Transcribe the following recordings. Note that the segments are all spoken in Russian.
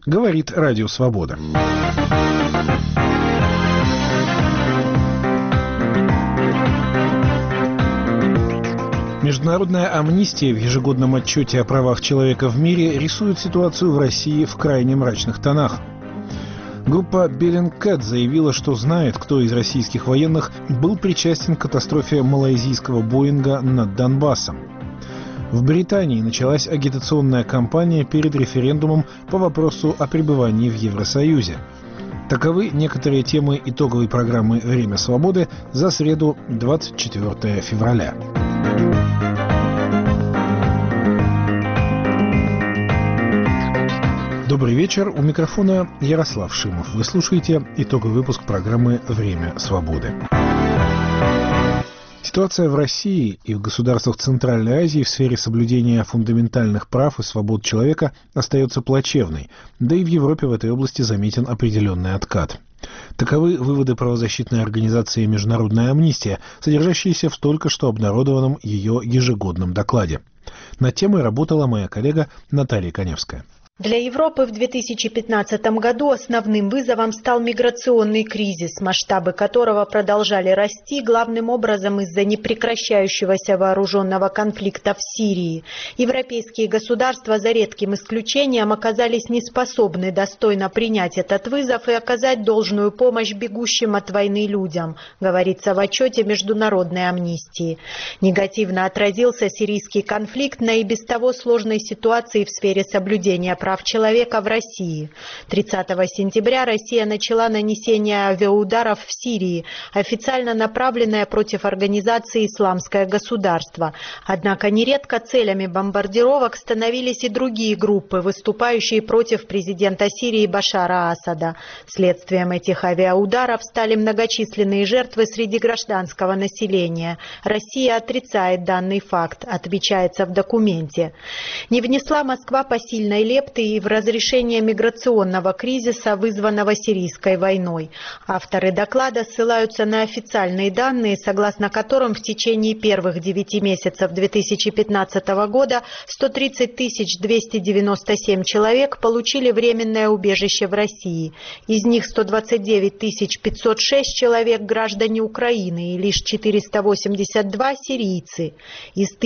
говорит Радио Свобода. Международная амнистия в ежегодном отчете о правах человека в мире рисует ситуацию в России в крайне мрачных тонах. Группа Bellingcat заявила, что знает, кто из российских военных был причастен к катастрофе малайзийского Боинга над Донбассом. В Британии началась агитационная кампания перед референдумом по вопросу о пребывании в Евросоюзе. Таковы некоторые темы итоговой программы «Время свободы» за среду, 24 февраля. Добрый вечер. У микрофона Ярослав Шимов. Вы слушаете итоговый выпуск программы «Время свободы». Ситуация в России и в государствах Центральной Азии в сфере соблюдения фундаментальных прав и свобод человека остается плачевной, да и в Европе в этой области заметен определенный откат. Таковы выводы правозащитной организации «Международная амнистия», содержащиеся в только что обнародованном ее ежегодном докладе. Над темой работала моя коллега Наталья Коневская. Для Европы в 2015 году основным вызовом стал миграционный кризис, масштабы которого продолжали расти главным образом из-за непрекращающегося вооруженного конфликта в Сирии. Европейские государства, за редким исключением, оказались неспособны достойно принять этот вызов и оказать должную помощь бегущим от войны людям, говорится в отчете Международной амнистии. Негативно отразился сирийский конфликт на и без того сложной ситуации в сфере соблюдения прав человека в России. 30 сентября Россия начала нанесение авиаударов в Сирии, официально направленное против организации «Исламское государство». Однако нередко целями бомбардировок становились и другие группы, выступающие против президента Сирии Башара Асада. Следствием этих авиаударов стали многочисленные жертвы среди гражданского населения. Россия отрицает данный факт, отмечается в документе. Не внесла Москва посильной лепты и в разрешение миграционного кризиса, вызванного сирийской войной. Авторы доклада ссылаются на официальные данные, согласно которым в течение первых 9 месяцев 2015 года 130 297 человек получили временное убежище в России. Из них 129 506 человек граждане Украины и лишь 482 сирийцы. Из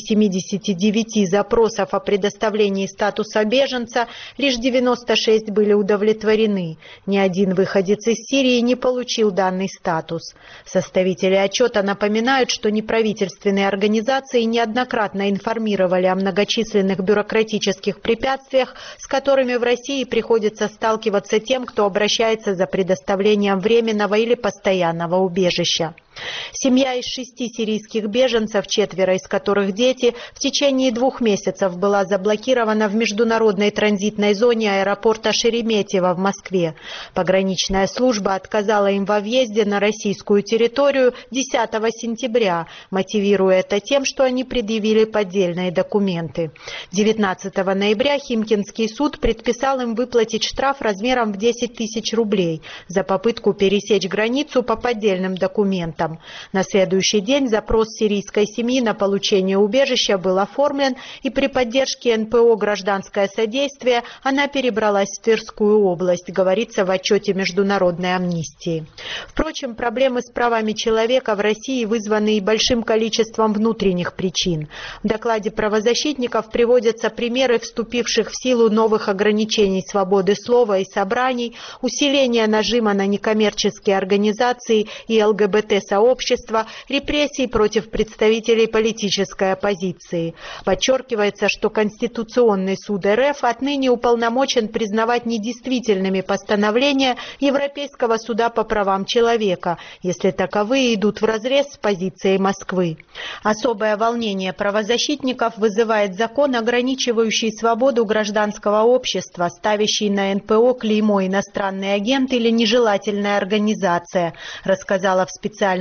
1079 запросов о предоставлении статуса беженца лишь 96 были удовлетворены. Ни один выходец из Сирии не получил данный статус. Составители отчета напоминают, что неправительственные организации неоднократно информировали о многочисленных бюрократических препятствиях, с которыми в России приходится сталкиваться тем, кто обращается за предоставлением временного или постоянного убежища. Семья из 6 сирийских беженцев, 4 из которых дети, в течение 2 месяцев была заблокирована в международной транзитной зоне аэропорта Шереметьево в Москве. Пограничная служба отказала им во въезде на российскую территорию 10 сентября, мотивируя это тем, что они предъявили поддельные документы. 19 ноября Химкинский суд предписал им выплатить штраф размером в 10 тысяч рублей за попытку пересечь границу по поддельным документам. На следующий день запрос сирийской семьи на получение убежища был оформлен, и при поддержке НПО «Гражданское содействие» она перебралась в Тверскую область, говорится в отчете Международной амнистии. Впрочем, проблемы с правами человека в России вызваны и большим количеством внутренних причин. В докладе правозащитников приводятся примеры вступивших в силу новых ограничений свободы слова и собраний, усиления нажима на некоммерческие организации и ЛГБТ-сообщества, репрессий против представителей политической оппозиции. Подчеркивается, что Конституционный суд РФ отныне уполномочен признавать недействительными постановления Европейского суда по правам человека, если таковые идут вразрез с позицией Москвы. Особое волнение правозащитников вызывает закон, ограничивающий свободу гражданского общества, ставящий на НПО клеймо «иностранный агент» или «нежелательная организация», рассказала в специальном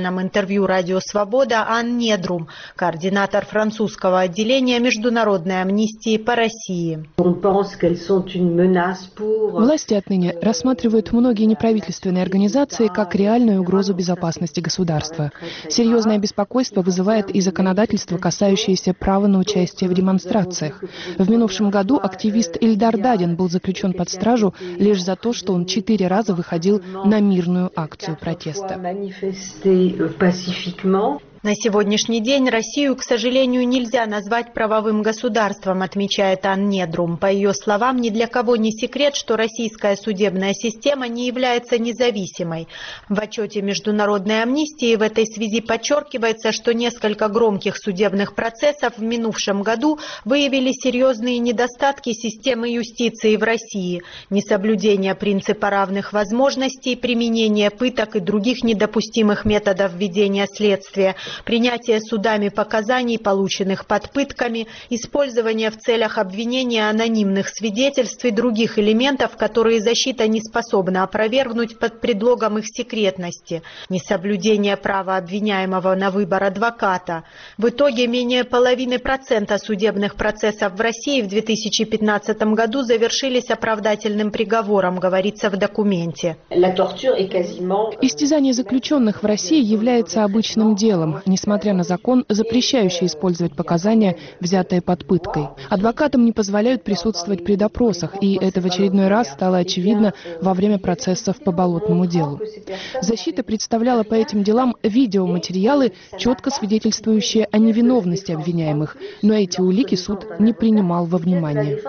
специальном интервью «Радио Свобода» Ан Недрум, координатор французского отделения Международной амнистии по России. Власти отныне рассматривают многие неправительственные организации как реальную угрозу безопасности государства. Серьезное беспокойство вызывает и законодательство, касающееся права на участие в демонстрациях. В минувшем году активист Ильдар Дадин был заключен под стражу лишь за то, что он 4 раза выходил на мирную акцию протеста. На сегодняшний день Россию, к сожалению, нельзя назвать правовым государством, отмечает Ан Недрум. По ее словам, ни для кого не секрет, что российская судебная система не является независимой. В отчете Международной амнистии в этой связи подчеркивается, что несколько громких судебных процессов в минувшем году выявили серьезные недостатки системы юстиции в России, несоблюдение принципа равных возможностей, применение пыток и других недопустимых методов ведения следствия, принятие судами показаний, полученных под пытками, использование в целях обвинения анонимных свидетельств и других элементов, которые защита не способна опровергнуть под предлогом их секретности, несоблюдение права обвиняемого на выбор адвоката. В итоге менее половины процента судебных процессов в России в 2015 году завершились оправдательным приговором, говорится в документе. Истязание заключенных в России является обычным делом, несмотря на закон, запрещающий использовать показания, взятые под пыткой. Адвокатам не позволяют присутствовать при допросах, и это в очередной раз стало очевидно во время процессов по Болотному делу. Защита представляла по этим делам видеоматериалы, четко свидетельствующие о невиновности обвиняемых, но эти улики суд не принимал во внимание.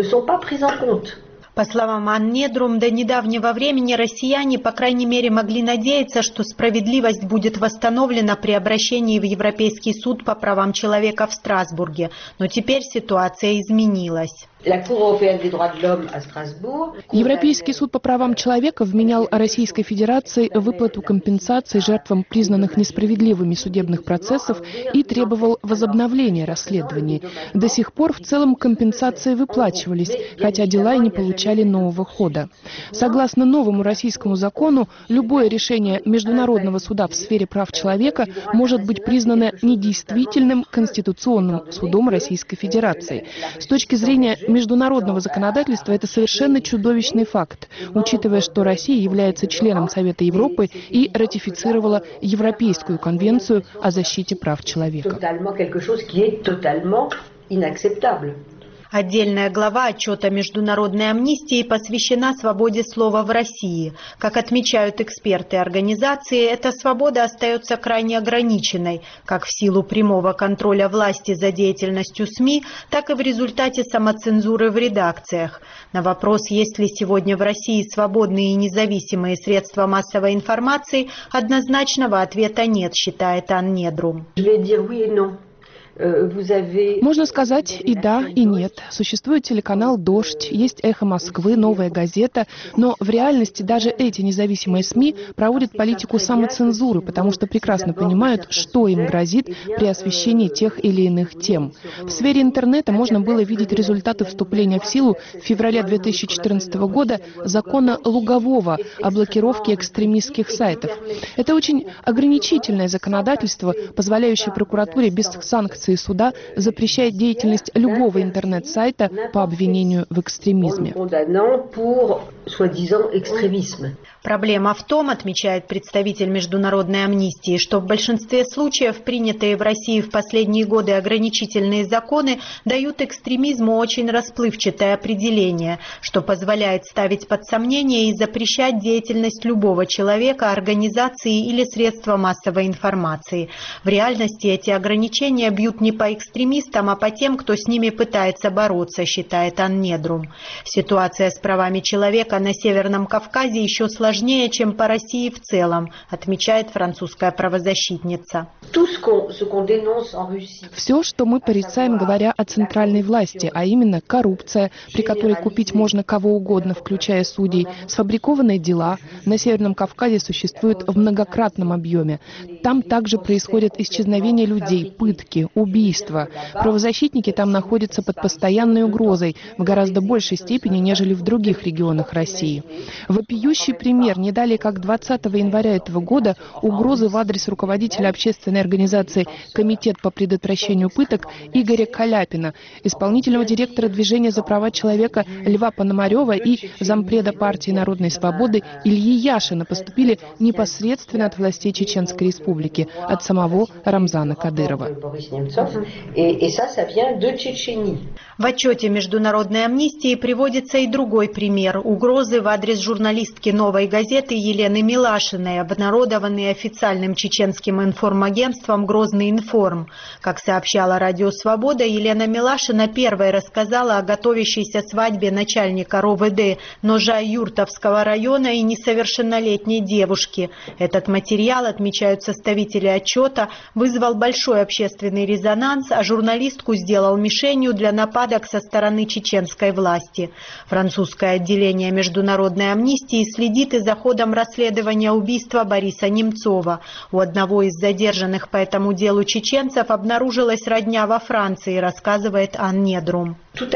По словам Ан Недрум, до недавнего времени россияне, по крайней мере, могли надеяться, что справедливость будет восстановлена при обращении в Европейский суд по правам человека в Страсбурге. Но теперь ситуация изменилась. Европейский суд по правам человека вменял Российской Федерации выплату компенсаций жертвам признанных несправедливыми судебных процессов и требовал возобновления расследований. До сих пор в целом компенсации выплачивались, хотя дела и не получали нового хода. Согласно новому российскому закону, любое решение Международного суда в сфере прав человека может быть признано недействительным Конституционным судом Российской Федерации. С точки зрения международного законодательства это совершенно чудовищный факт, учитывая, что Россия является членом Совета Европы и ратифицировала Европейскую конвенцию о защите прав человека. Отдельная глава отчета Международной амнистии посвящена свободе слова в России. Как отмечают эксперты организации, эта свобода остается крайне ограниченной, как в силу прямого контроля власти за деятельностью СМИ, так и в результате самоцензуры в редакциях. На вопрос, есть ли сегодня в России свободные и независимые средства массовой информации, однозначного ответа нет, считает Ан Недрум. Можно сказать и да, и нет. Существует телеканал «Дождь», есть «Эхо Москвы», «Новая газета», но в реальности даже эти независимые СМИ проводят политику самоцензуры, потому что прекрасно понимают, что им грозит при освещении тех или иных тем. В сфере интернета можно было видеть результаты вступления в силу в феврале 2014 года закона Лугового о блокировке экстремистских сайтов. Это очень ограничительное законодательство, позволяющее прокуратуре без санкций суда запрещает деятельность любого интернет-сайта по обвинению в экстремизме. Проблема в том, отмечает представитель Международной амнистии, что в большинстве случаев принятые в России в последние годы ограничительные законы дают экстремизму очень расплывчатое определение, что позволяет ставить под сомнение и запрещать деятельность любого человека, организации или средства массовой информации. В реальности эти ограничения бьют не по экстремистам, а по тем, кто с ними пытается бороться, считает Ан Недрум. Ситуация с правами человека на Северном Кавказе еще сложнее, чем по России в целом, отмечает французская правозащитница. Все, что мы порицаем, говоря о центральной власти, а именно коррупция, при которой купить можно кого угодно, включая судей, сфабрикованные дела, на Северном Кавказе существуют в многократном объеме. Там также происходят исчезновения людей, пытки, убийства. Правозащитники там находятся под постоянной угрозой в гораздо большей степени, нежели в других регионах России. Вопиющий пример: не далее как 20 января этого года угрозы в адрес руководителя общественной организации «Комитет по предотвращению пыток» Игоря Каляпина, исполнительного директора движения за права человека Льва Пономарева и зампреда партии Народной свободы Ильи Яшина поступили непосредственно от властей Чеченской Республики, от самого Рамзана Кадырова. В отчете Международной амнистии приводится и другой пример – угрозы в адрес журналистки «Новой газеты» Елены Милашиной, обнародованные официальным чеченским информагентством «Грозный информ». Как сообщала Радио Свобода, Елена Милашина первой рассказала о готовящейся свадьбе начальника РОВД Ножа-Юртовского района и несовершеннолетней девушки. Этот материал, отмечают составители отчета, вызвал большой общественный резонанс, а журналистку сделал мишенью для нападок со стороны чеченской власти. Французское отделение Международной амнистии следит и за ходом расследования убийства Бориса Немцова. У одного из задержанных по этому делу чеченцев обнаружилась родня во Франции, рассказывает Ан Недрум.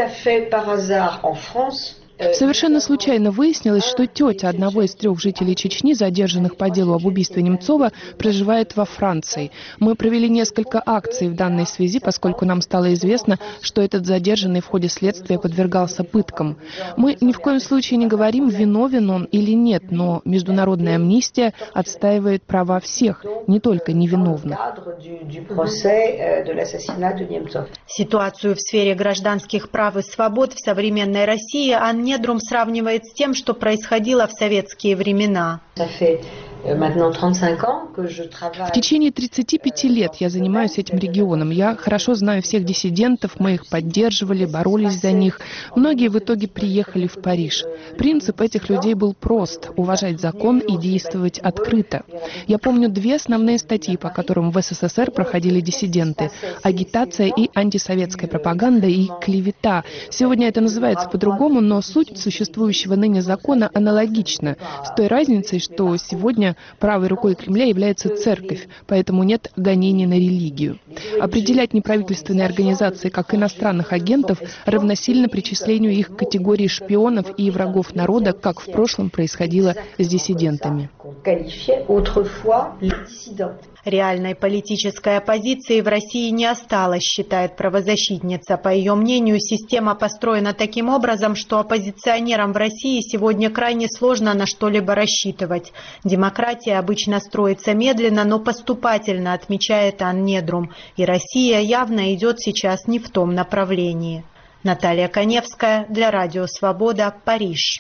Совершенно случайно выяснилось, что тетя одного из 3 жителей Чечни, задержанных по делу об убийстве Немцова, проживает во Франции. Мы провели несколько акций в данной связи, поскольку нам стало известно, что этот задержанный в ходе следствия подвергался пыткам. Мы ни в коем случае не говорим, виновен он или нет, но международная амнистия отстаивает права всех, не только невиновных. Ситуацию в сфере гражданских прав и свобод в современной России Ан Недрум сравнивает с тем, что происходило в советские времена. В течение 35 лет я занимаюсь этим регионом. Я хорошо знаю всех диссидентов, мы их поддерживали, боролись за них. Многие в итоге приехали в Париж. Принцип этих людей был прост – уважать закон и действовать открыто. Я помню 2 основные статьи, по которым в СССР проходили диссиденты – агитация и антисоветская пропаганда и клевета. Сегодня это называется по-другому, но суть существующего ныне закона аналогична, с той разницей, что сегодня правой рукой Кремля является церковь, поэтому нет гонений на религию. Определять неправительственные организации как иностранных агентов равносильно причислению их к категории шпионов и врагов народа, как в прошлом происходило с диссидентами. Реальной политической оппозиции в России не осталось, считает правозащитница. По ее мнению, система построена таким образом, что оппозиционерам в России сегодня крайне сложно на что-либо рассчитывать. Демократия обычно строится медленно, но поступательно, отмечает Ан Недрум. И Россия явно идет сейчас не в том направлении. Наталья Коневская для Радио Свобода, Париж.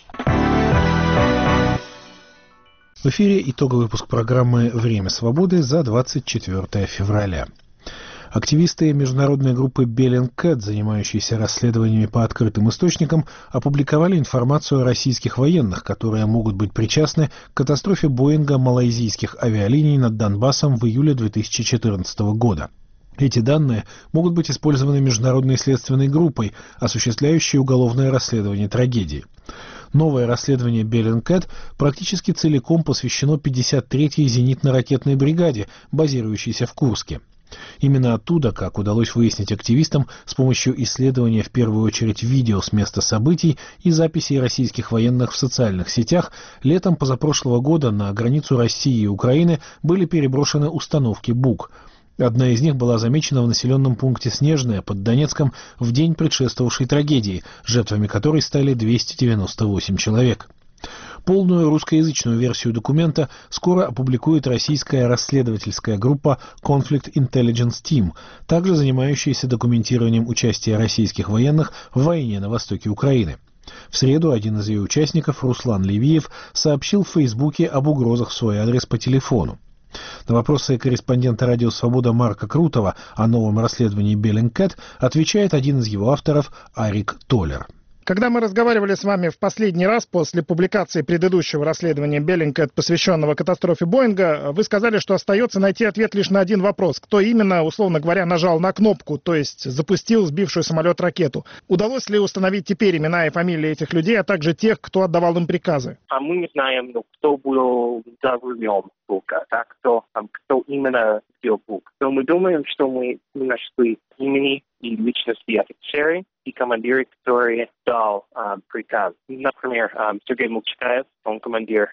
В эфире итоговый выпуск программы «Время свободы» за 24 февраля. Активисты международной группы Bellingcat, занимающиеся расследованиями по открытым источникам, опубликовали информацию о российских военных, которые могут быть причастны к катастрофе Боинга малайзийских авиалиний над Донбассом в июле 2014 года. Эти данные могут быть использованы международной следственной группой, осуществляющей уголовное расследование трагедии. Новое расследование Bellingcat практически целиком посвящено 53-й зенитно-ракетной бригаде, базирующейся в Курске. Именно оттуда, как удалось выяснить активистам, с помощью исследования в первую очередь видео с места событий и записей российских военных в социальных сетях, летом позапрошлого года на границу России и Украины были переброшены установки БУК. Одна из них была замечена в населенном пункте Снежное под Донецком в день предшествовавшей трагедии, жертвами которой стали 298 человек. Полную русскоязычную версию документа скоро опубликует российская расследовательская группа Conflict Intelligence Team, также занимающаяся документированием участия российских военных в войне на востоке Украины. В среду один из ее участников, Руслан Левиев, сообщил в Фейсбуке об угрозах в свой адрес по телефону. На вопросы корреспондента «Радио Свобода» Марка Крутова о новом расследовании Bellingcat отвечает один из его авторов Арик Толлер. Когда мы разговаривали с вами в последний раз после публикации предыдущего расследования Bellingcat, посвященного катастрофе Боинга, вы сказали, что остается найти ответ лишь на один вопрос. Кто именно, условно говоря, нажал на кнопку, то есть запустил сбившую самолет ракету? Удалось ли установить теперь имена и фамилии этих людей, а также тех, кто отдавал им приказы? Мы не знаем, кто был за рулем Бука, кто именно сделал Бук. Но мы думаем, что мы нашли имени и личности офицеры и командиры, которые дал приказ. Например, Сергей Мукчаев, он командир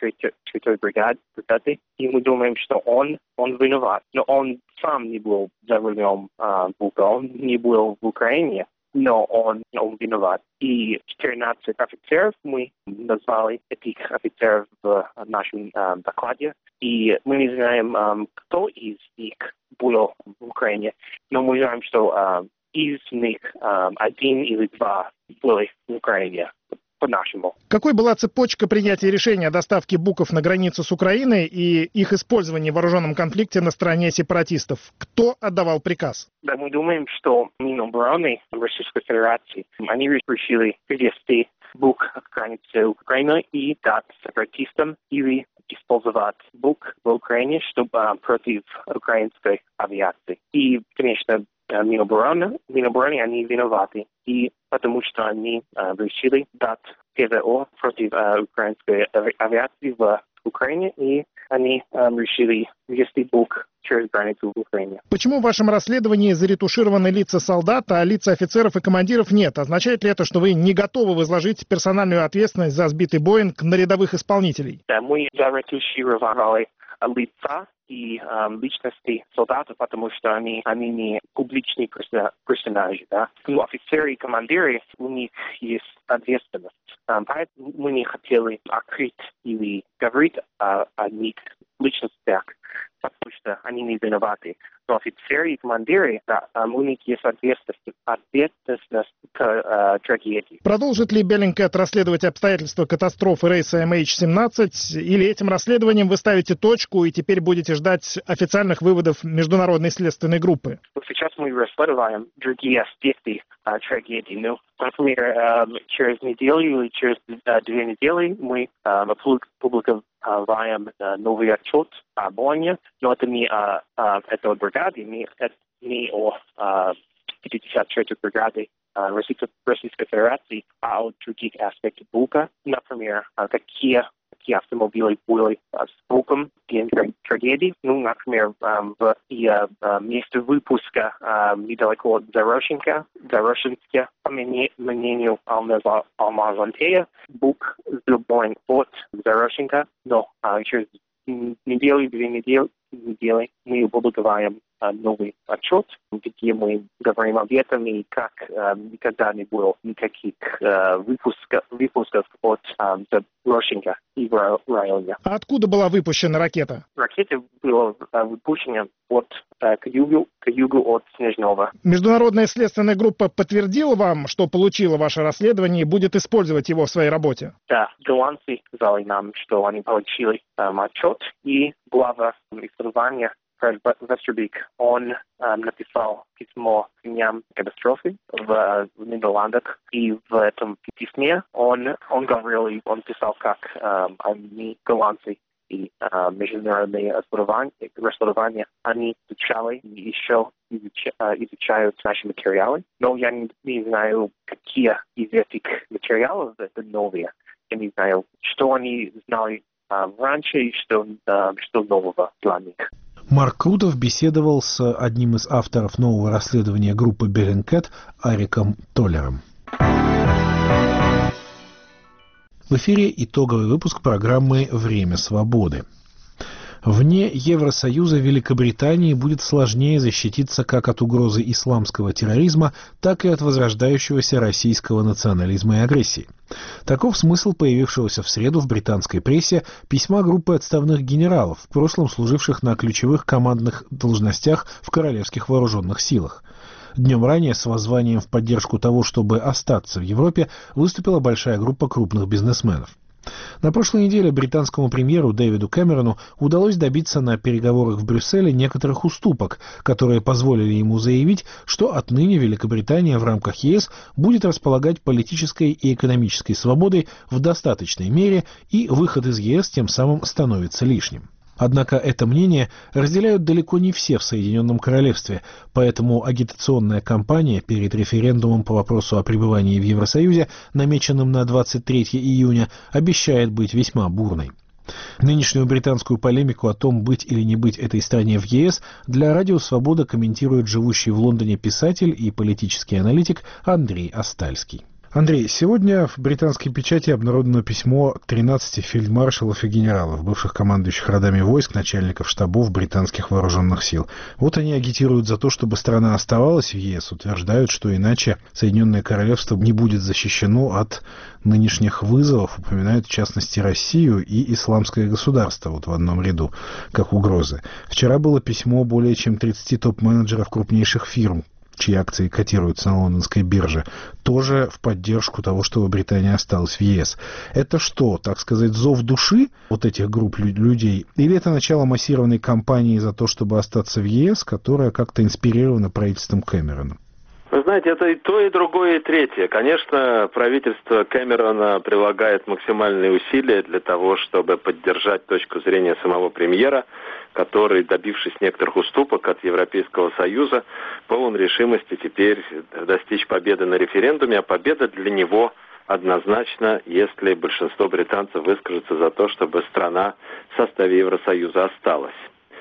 53-й бригады, и мы думаем, что он виноват. Но он сам не был за рулем Бука, он не был в Украине, но он виноват. И 14 офицеров мы назвали этих офицеров в нашем докладе. И мы не знаем, кто из них был в Украине, но мы знаем, что из них один или два были в Украине. По-нашему. Какой была цепочка принятия решения о доставке буков на границу с Украиной и их использовании в вооруженном конфликте на стороне сепаратистов? Кто отдавал приказ? Да, мы думаем, что Минобороны Российской Федерации, они решили привести бук к границе Украины и дать сепаратистам или использовать бук в Украине, чтобы против украинской авиации. И, конечно, Минобороны, они виноваты. И потому что они решили дать ПВО против украинской авиации в Украине, и они решили ввести бук через границу в Украине. Почему в вашем расследовании заретушированы лица солдат, а лица офицеров и командиров нет? Означает ли это, что вы не готовы возложить персональную ответственность за сбитый Боинг на рядовых исполнителей? Да, мы заретушировали лица и личности солдатов, потому что они не публичные персонажи. Да? Но офицеры и командиры, у них есть ответственность. Поэтому мы не хотели открыть или говорить о них личностях, потому что они не виноваты. Но офицеры и командиры, у них есть ответственность к трагедии. Продолжит ли Bellingcat расследовать обстоятельства катастрофы рейса MH17, или этим расследованием вы ставите точку и теперь будете ждать официальных выводов международной следственной группы? Сейчас мы расследуем другие аспекты трагедии. Ну, например, через неделю или через 2 недели мы публикуем новый отчет о Боинге, но это не о этой бригаде, не о 53-й бригаде Российской Федерации, а о других аспектах Бука. Например, какие автомобили были с Буком в день трагедии. Ну, например, в месте выпуска недалеко от Зарощенска, по мнению Алмаз-Антея, Бук сбил Боинг от Зарощенска, но через неделю, 2 недели мы опубликуем новый отчет, где мы говорим об этом и как никогда не было никаких выпусков от Зарощенска и в районе. А откуда была выпущена ракета? Ракета была выпущена к югу от Снежного. Международная следственная группа подтвердила вам, что получила ваше расследование и будет использовать его в своей работе? Да, голландцы сказали нам, что они получили отчет, и глава исследования Фред Вестербик, он написал письмо к дням катастрофы в Нидерландах, и в этом письме он говорил, он писал, как они, голландцы, и международные расследования, они изучали и еще изучают наши материалы. Но я не знаю, какие из этих материалов это новые. Я не знаю, что они знали раньше и что нового для них. Марк Крутов беседовал с одним из авторов нового расследования группы Bellingcat Ариком Толлером. В эфире итоговый выпуск программы «Время свободы». Вне Евросоюза Великобритании будет сложнее защититься как от угрозы исламского терроризма, так и от возрождающегося российского национализма и агрессии. Таков смысл появившегося в среду в британской прессе письма группы отставных генералов, в прошлом служивших на ключевых командных должностях в королевских вооруженных силах. Днем ранее с воззванием в поддержку того, чтобы остаться в Европе, выступила большая группа крупных бизнесменов. На прошлой неделе британскому премьеру Дэвиду Кэмерону удалось добиться на переговорах в Брюсселе некоторых уступок, которые позволили ему заявить, что отныне Великобритания в рамках ЕС будет располагать политической и экономической свободой в достаточной мере, и выход из ЕС тем самым становится лишним. Однако это мнение разделяют далеко не все в Соединенном Королевстве, поэтому агитационная кампания перед референдумом по вопросу о пребывании в Евросоюзе, намеченным на 23 июня, обещает быть весьма бурной. Нынешнюю британскую полемику о том, быть или не быть этой стране в ЕС, для Радио Свобода комментирует живущий в Лондоне писатель и политический аналитик Андрей Остальский. Андрей, сегодня в британской печати обнародовано письмо 13 фельдмаршалов и генералов, бывших командующих родами войск, начальников штабов британских вооруженных сил. Вот они агитируют за то, чтобы страна оставалась в ЕС, утверждают, что иначе Соединенное Королевство не будет защищено от нынешних вызовов, упоминают в частности Россию и исламское государство вот в одном ряду, как угрозы. Вчера было письмо более чем 30 топ-менеджеров крупнейших фирм, чьи акции котируются на лондонской бирже, тоже в поддержку того, чтобы Британия осталась в ЕС. Это что, так сказать, зов души вот этих групп людей? Или это начало массированной кампании за то, чтобы остаться в ЕС, которая как-то инспирирована правительством Кэмерона? Вы знаете, это и то, и другое, и третье. Конечно, правительство Кэмерона прилагает максимальные усилия для того, чтобы поддержать точку зрения самого премьера, который, добившись некоторых уступок от Европейского Союза, полон решимости теперь достичь победы на референдуме, а победа для него однозначно, если большинство британцев выскажется за то, чтобы страна в составе Евросоюза осталась.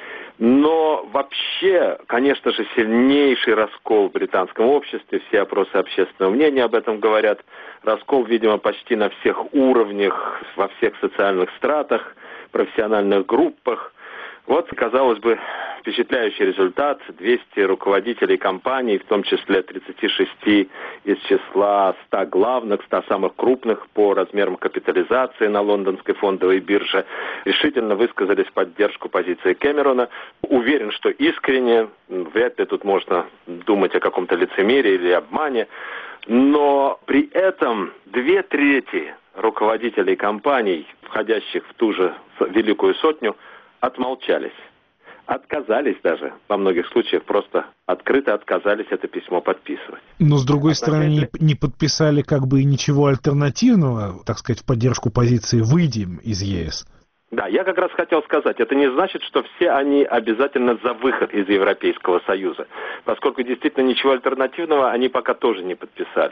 Но вообще, конечно же, сильнейший раскол в британском обществе, все опросы общественного мнения об этом говорят, раскол, видимо, почти на всех уровнях, во всех социальных стратах, профессиональных группах. Вот, казалось бы, впечатляющий результат. 200 руководителей компаний, в том числе 36 из числа 100 главных, 100 самых крупных по размерам капитализации на лондонской фондовой бирже, решительно высказались в поддержку позиции Кэмерона. Уверен, что искренне, вряд ли тут можно думать о каком-то лицемерии или обмане, но при этом 2/3 руководителей компаний, входящих в ту же Великую Сотню, отмолчались. Отказались даже, во многих случаях просто открыто отказались это письмо подписывать. Но, с другой стороны, не подписали как бы ничего альтернативного, так сказать, в поддержку позиции «выйдем из ЕС». Да, я как раз хотел сказать, это не значит, что все они обязательно за выход из Европейского Союза, поскольку действительно ничего альтернативного они пока тоже не подписали.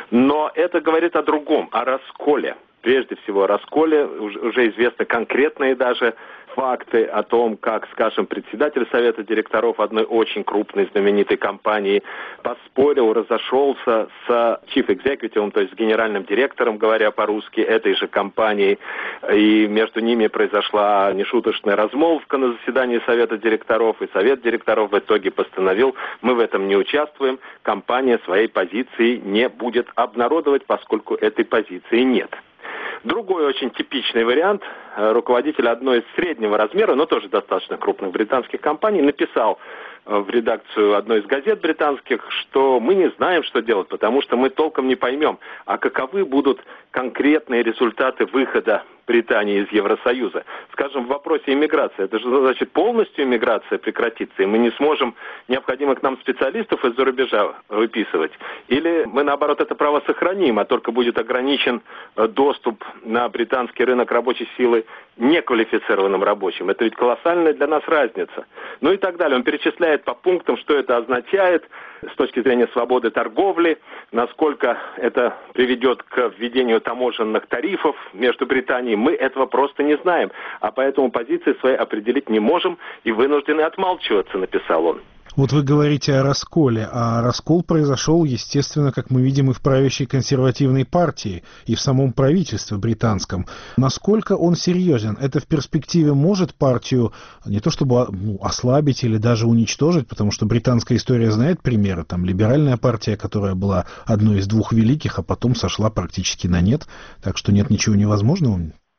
Но это говорит о другом, о расколе. Прежде всего о расколе, уже известны конкретные даже факты о том, как, скажем, председатель совета директоров одной очень крупной знаменитой компании поспорил, разошелся с chief executive, то есть с генеральным директором, говоря по-русски, этой же компании, и между ними произошла нешуточная размолвка на заседании совета директоров, и совет директоров в итоге постановил: мы в этом не участвуем, компания своей позиции не будет обнародовать, поскольку этой позиции нет. Другой очень типичный вариант. Руководитель одной из среднего размера, но тоже достаточно крупных британских компаний, написал в редакцию одной из газет британских, что мы не знаем, что делать, потому что мы толком не поймем, а каковы будут конкретные результаты выхода Британии из Евросоюза. Скажем, в вопросе иммиграции. Это же значит, полностью иммиграция прекратится, и мы не сможем необходимых нам специалистов из-за рубежа выписывать. Или мы, наоборот, это право сохраним, а только будет ограничен доступ на британский рынок рабочей силы неквалифицированным рабочим. Это ведь колоссальная для нас разница. Ну и так далее. Он перечисляет по пунктам, что это означает с точки зрения свободы торговли, насколько это приведет к введению таможенных тарифов между Британией. Мы этого просто не знаем, а поэтому позиции свои определить не можем и вынуждены отмалчиваться, написал он. Вот вы говорите о расколе, а раскол произошел, естественно, как мы видим, и в правящей консервативной партии, и в самом правительстве британском. Насколько он серьезен? Это в перспективе может партию не то чтобы ослабить или даже уничтожить, потому что британская история знает примеры. Там либеральная партия, которая была одной из двух великих, а потом сошла практически на нет. Так что нет ничего невозможного. Да,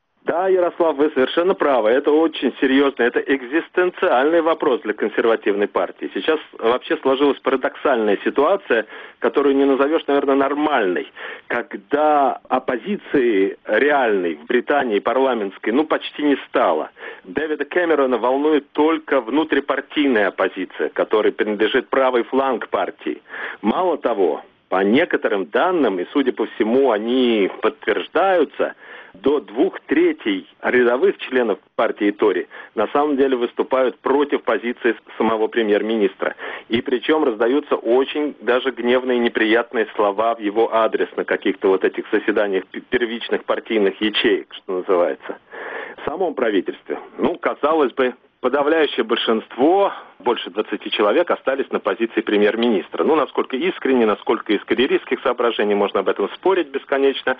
Ярослав, вы совершенно правы. Это очень серьезный, это экзистенциальный вопрос для консервативной партии. Сейчас вообще сложилась парадоксальная ситуация, которую не назовешь, наверное, нормальной. Когда оппозиции реальной в Британии парламентской, почти не стало. Дэвида Кэмерона волнует только внутрипартийная оппозиция, которой принадлежит правый фланг партии. Мало того, по некоторым данным, и судя по всему они подтверждаются, до 2/3 рядовых членов партии Тори на самом деле выступают против позиции самого премьер-министра. И причем раздаются очень даже гневные и неприятные слова в его адрес на каких-то вот этих заседаниях первичных партийных ячеек, что называется. В самом правительстве, казалось бы, подавляющее большинство, больше 20 человек, остались на позиции премьер-министра. Насколько искренне, насколько из карьеристских соображений, можно об этом спорить бесконечно.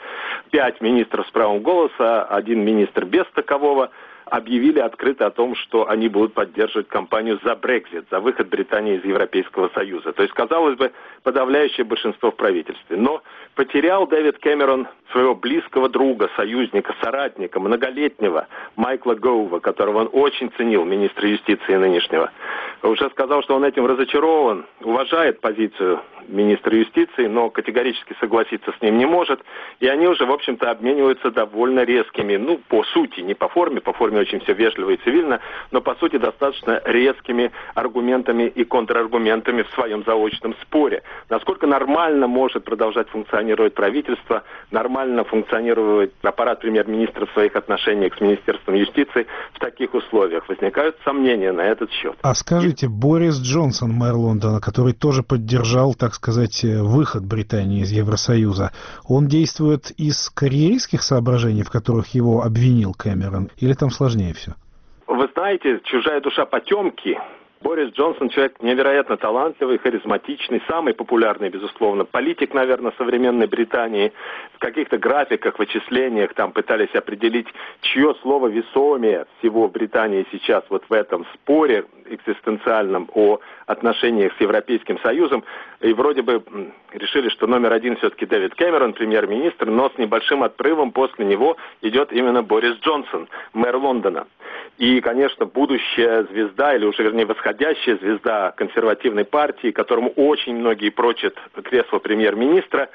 5 министров с правом голоса, 1 министр без такового объявили открыто о том, что они будут поддерживать кампанию за Брексит, за выход Британии из Европейского Союза. То есть, казалось бы, подавляющее большинство в правительстве. Но потерял Дэвид Кэмерон своего близкого друга, союзника, соратника, многолетнего Майкла Гоува, которого он очень ценил, министра юстиции нынешнего. Уже сказал, что он этим разочарован, уважает позицию министра юстиции, но категорически согласиться с ним не может. И они уже, в общем-то, обмениваются довольно резкими, по сути, не по форме очень все вежливо и цивильно, но по сути достаточно резкими аргументами и контраргументами в своем заочном споре. Насколько нормально может продолжать функционировать правительство, нормально функционировать аппарат премьер-министра в своих отношениях с Министерством юстиции в таких условиях? Возникают сомнения на этот счет. А скажите, Борис Джонсон, мэр Лондона, который тоже поддержал, так сказать, выход Британии из Евросоюза, он действует из карьеристских соображений, в которых его обвинил Кэмерон, или там сложнее все? Вы знаете, чужая душа потемки. Борис Джонсон человек невероятно талантливый, харизматичный, самый популярный, безусловно, политик, наверное, современной Британии. В каких-то графиках, вычислениях там пытались определить, чье слово весомее всего в Британии сейчас вот в этом споре экзистенциальном о отношениях с Европейским Союзом. И вроде бы решили, что номер 1 все-таки Дэвид Кэмерон, премьер-министр, но с небольшим отрывом после него идет именно Борис Джонсон, мэр Лондона. И, конечно, будущая звезда, или уже, вернее, восходящая звезда консервативной партии, которому очень многие прочат кресло премьер-министра,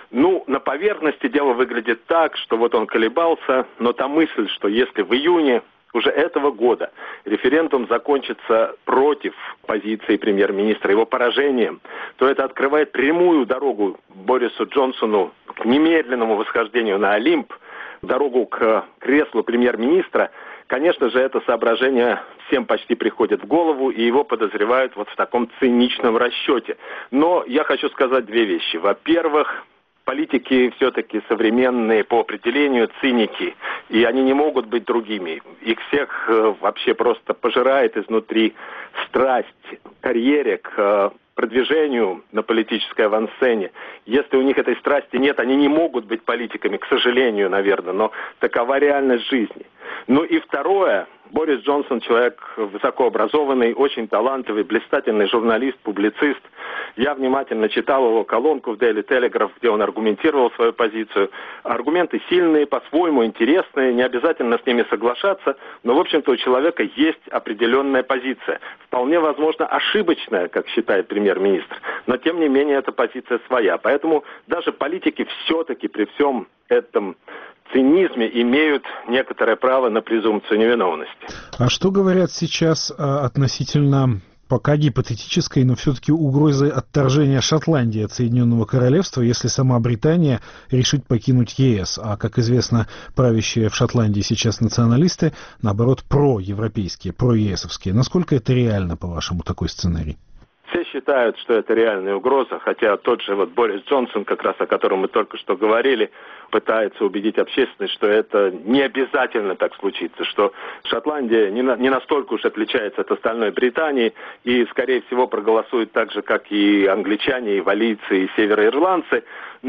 на поверхности дело выглядит так, что вот он колебался, но та мысль, что если в июне уже этого года референдум закончится против позиции премьер-министра, его поражением, то это открывает прямую дорогу Борису Джонсону к немедленному восхождению на Олимп, дорогу к креслу премьер-министра. Конечно же, это соображение всем почти приходит в голову, и его подозревают вот в таком циничном расчете. Но я хочу сказать 2 вещи. Во-первых, политики все-таки современные по определению циники, и они не могут быть другими. Их всех вообще просто пожирает изнутри страсть к карьере, к продвижению на политической авансцене. Если у них этой страсти нет, они не могут быть политиками, к сожалению, наверное, но такова реальность жизни. И второе, Борис Джонсон человек высокообразованный, очень талантливый, блистательный журналист, публицист. Я внимательно читал его колонку в Daily Telegraph, где он аргументировал свою позицию. Аргументы сильные, по-своему интересные, не обязательно с ними соглашаться, но, в общем-то, у человека есть определенная позиция. Вполне возможно, ошибочная, как считает премьер-министр, но, тем не менее, эта позиция своя. Поэтому даже политики все-таки при всем этом цинизме имеют некоторое право на презумпцию невиновности. А что говорят сейчас относительно пока гипотетической, но все-таки угрозы отторжения Шотландии от Соединенного Королевства, если сама Британия решит покинуть ЕС? А, как известно, правящие в Шотландии сейчас националисты, наоборот, проевропейские, проесовские. Насколько это реально, по-вашему, такой сценарий? Все считают, что это реальная угроза, хотя тот же Борис Джонсон, как раз о котором мы только что говорили, пытается убедить общественность, что это не обязательно так случится, что Шотландия не настолько уж отличается от остальной Британии и, скорее всего, проголосует так же, как и англичане, и валлийцы, и североирландцы.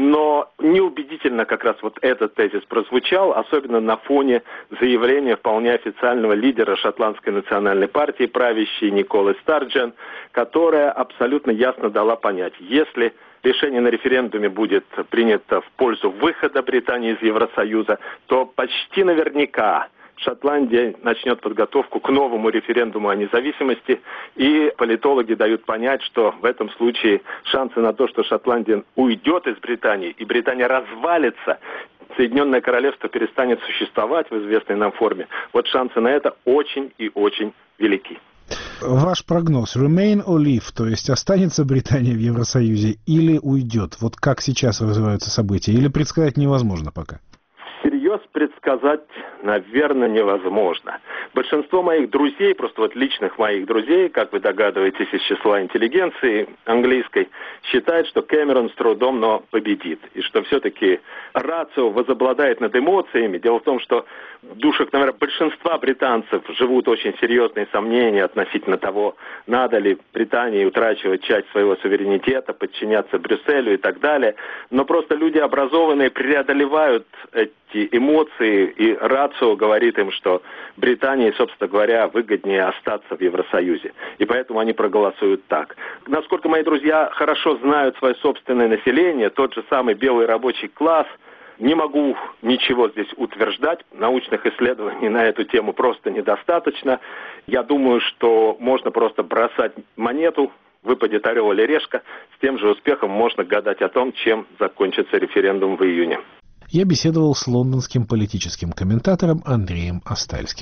Но неубедительно как раз вот этот тезис прозвучал, особенно на фоне заявления вполне официального лидера шотландской национальной партии, правящей Николы Старджен, которая абсолютно ясно дала понять, если решение на референдуме будет принято в пользу выхода Британии из Евросоюза, то почти наверняка Шотландия начнет подготовку к новому референдуму о независимости, и политологи дают понять, что в этом случае шансы на то, что Шотландия уйдет из Британии, и Британия развалится, Соединенное Королевство перестанет существовать в известной нам форме, вот шансы на это очень и очень велики. Ваш прогноз: remain or leave, то есть останется Британия в Евросоюзе или уйдет? Вот как сейчас развиваются события? Или предсказать невозможно пока? Всерьез предсказать, наверное, невозможно. Большинство моих друзей, просто вот личных моих друзей, как вы догадываетесь, из числа интеллигенции английской, считают, что Кэмерон с трудом, но победит. И что все-таки рацио возобладает над эмоциями. Дело в том, что в душах, наверное, большинства британцев живут очень серьезные сомнения относительно того, надо ли Британии утрачивать часть своего суверенитета, подчиняться Брюсселю и так далее. Но просто люди образованные преодолевают эти эмоции, и рацио говорит им, что Британии, собственно говоря, выгоднее остаться в Евросоюзе. И поэтому они проголосуют так. Насколько мои друзья хорошо знают свое собственное население, тот же самый белый рабочий класс, не могу ничего здесь утверждать. Научных исследований на эту тему просто недостаточно. Я думаю, что можно просто бросать монету, выпадет орел или решка. С тем же успехом можно гадать о том, чем закончится референдум в июне. Я беседовал с лондонским политическим комментатором Андреем Остальским.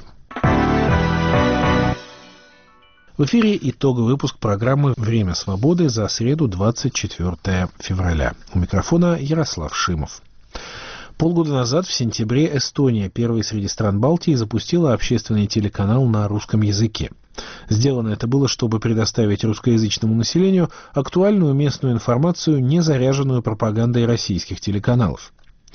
В эфире итоговый выпуск программы «Время свободы» за среду, 24 февраля. У микрофона Ярослав Шимов. Полгода назад, в сентябре, Эстония, первой среди стран Балтии, запустила общественный телеканал на русском языке. Сделано это было, чтобы предоставить русскоязычному населению актуальную местную информацию, не заряженную пропагандой российских телеканалов.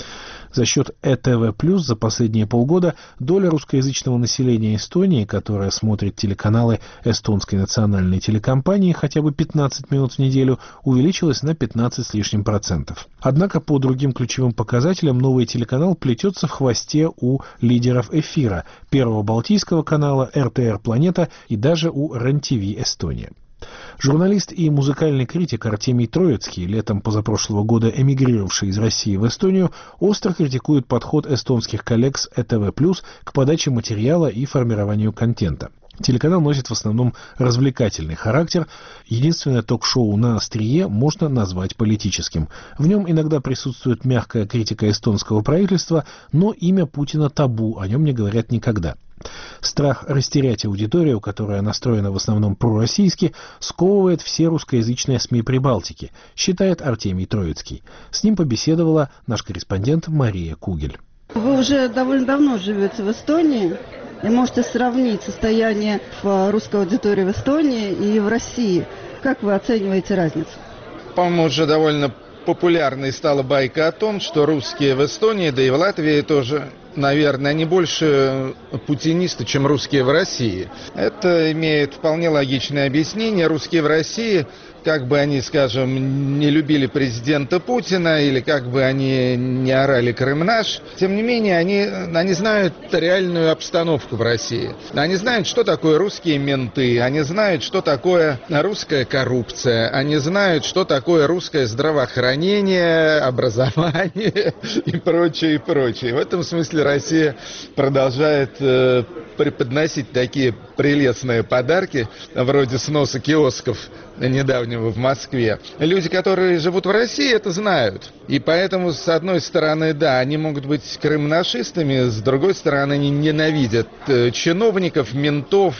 За счет ЭТВ+, за последние полгода доля русскоязычного населения Эстонии, которая смотрит телеканалы эстонской национальной телекомпании хотя бы 15 минут в неделю, увеличилась на 15 с лишним процентов. Однако по другим ключевым показателям новый телеканал плетется в хвосте у лидеров эфира, Первого Балтийского канала, РТР Планета и даже у РЕН-ТВ Эстония. Журналист и музыкальный критик Артемий Троицкий, летом позапрошлого года эмигрировавший из России в Эстонию, остро критикует подход эстонских коллег с ЭТВ+, к подаче материала и формированию контента. Телеканал носит в основном развлекательный характер. Единственное ток-шоу «На острие» можно назвать политическим. В нем иногда присутствует мягкая критика эстонского правительства, но имя Путина табу, о нем не говорят никогда. Страх растерять аудиторию, которая настроена в основном пророссийски, сковывает все русскоязычные СМИ Прибалтики, считает Артемий Троицкий. С ним побеседовала наш корреспондент Мария Кугель. Вы уже довольно давно живете в Эстонии и можете сравнить состояние русской аудитории в Эстонии и в России. Как вы оцениваете разницу? По-моему, уже довольно популярной стала байка о том, что русские в Эстонии, да и в Латвии тоже, наверное, они больше путинисты, чем русские в России. Это имеет вполне логичное объяснение. Русские в России, как бы они, скажем, не любили президента Путина или как бы они не орали «Крым наш», тем не менее они знают реальную обстановку в России. Они знают, что такое русские менты, они знают, что такое русская коррупция, они знают, что такое русское здравоохранение, образование и прочее, и прочее. В этом смысле Россия продолжает преподносить такие прелестные подарки, вроде сноса киосков недавнего в Москве. Люди, которые живут в России, это знают. И поэтому, с одной стороны, да, они могут быть крымнашистами, с другой стороны, они ненавидят чиновников, ментов,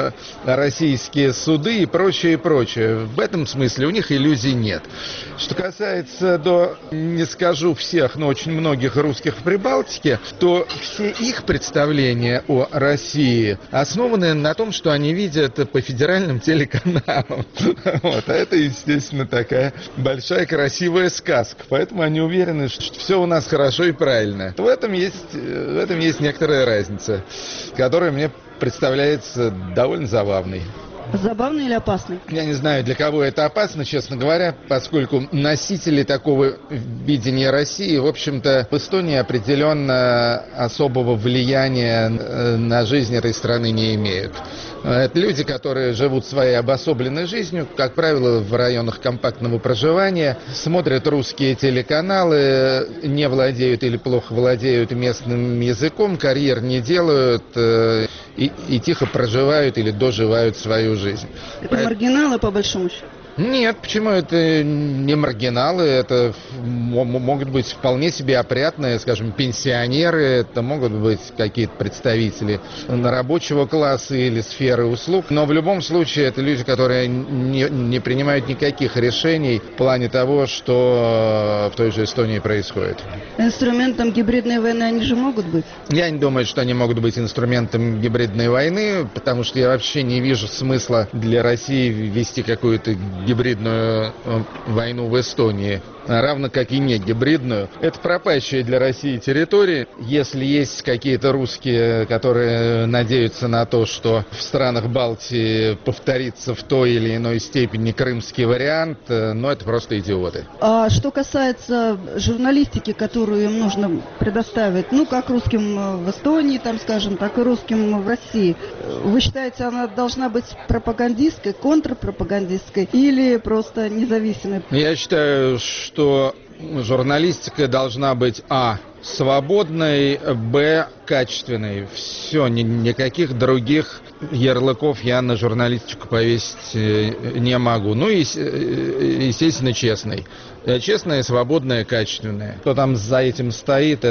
российские суды и прочее, и прочее. В этом смысле у них иллюзий нет. Что касается, не скажу всех, но очень многих русских в Прибалтике, то все их представления о России основаны на том, что они видят по федеральным телеканалам. Вот, а это, естественно, такая большая красивая сказка. Поэтому они уверены, что все у нас хорошо и правильно. В этом есть некоторая разница, которая мне представляется довольно забавной. Забавный или опасный? Я не знаю, для кого это опасно, честно говоря, поскольку носители такого видения России, в общем-то, в Эстонии определенно особого влияния на жизнь этой страны не имеют. Это люди, которые живут своей обособленной жизнью, как правило, в районах компактного проживания, смотрят русские телеканалы, не владеют или плохо владеют местным языком, карьер не делают и тихо проживают или доживают свою жизнь. Это маргиналы, по большому счету? Нет, почему это не маргиналы, это могут быть вполне себе опрятные, скажем, пенсионеры, это могут быть какие-то представители рабочего класса или сферы услуг, но в любом случае это люди, которые не принимают никаких решений в плане того, что в той же Эстонии происходит. Инструментом гибридной войны они же могут быть? Я не думаю, что они могут быть инструментом гибридной войны, потому что я вообще не вижу смысла для России вести какую-то гибридную войну в Эстонии, равно как и не гибридную. Это пропащие для России территории. Если есть какие-то русские, которые надеются на то, что в странах Балтии повторится в той или иной степени крымский вариант, но это просто идиоты. А что касается журналистики, которую им нужно предоставить, как русским в Эстонии, там, скажем, так и русским в России, вы считаете, она должна быть пропагандистской, контрпропагандистской или просто независимой? Я считаю, что журналистика должна быть свободной, качественной. Все, никаких других ярлыков я на журналистику повесить не могу. Естественно, честной. Честная, свободная, качественная. Кто там за этим стоит,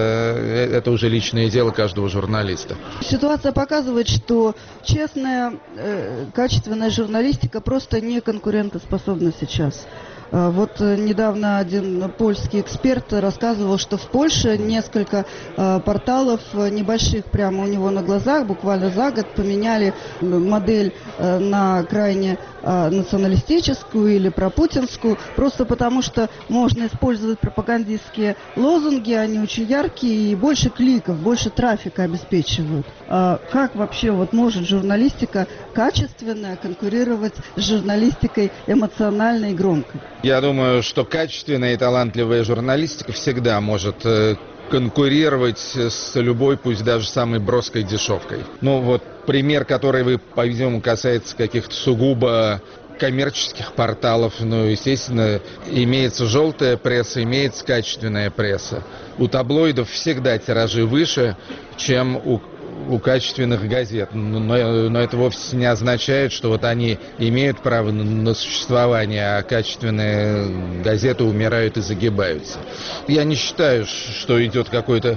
это уже личное дело каждого журналиста. Ситуация показывает, что честная, качественная журналистика просто не конкурентоспособна сейчас. Вот недавно один польский эксперт рассказывал, что в Польше несколько порталов небольших прямо у него на глазах, буквально за год поменяли модель на крайне националистическую или пропутинскую, просто потому что можно использовать пропагандистские лозунги, они очень яркие и больше кликов, больше трафика обеспечивают. Как вообще может журналистика качественная конкурировать с журналистикой эмоциональной и громкой? Я думаю, что качественная и талантливая журналистика всегда может конкурировать с любой, пусть даже самой броской дешевкой. Пример, который вы, по-видимому, касается каких-то сугубо коммерческих порталов, естественно, имеется желтая пресса, имеется качественная пресса. У таблоидов всегда тиражи выше, чем у качественных газет. Но это вовсе не означает, что они имеют право на существование, а качественные газеты умирают и загибаются. Я не считаю, что идет какое-то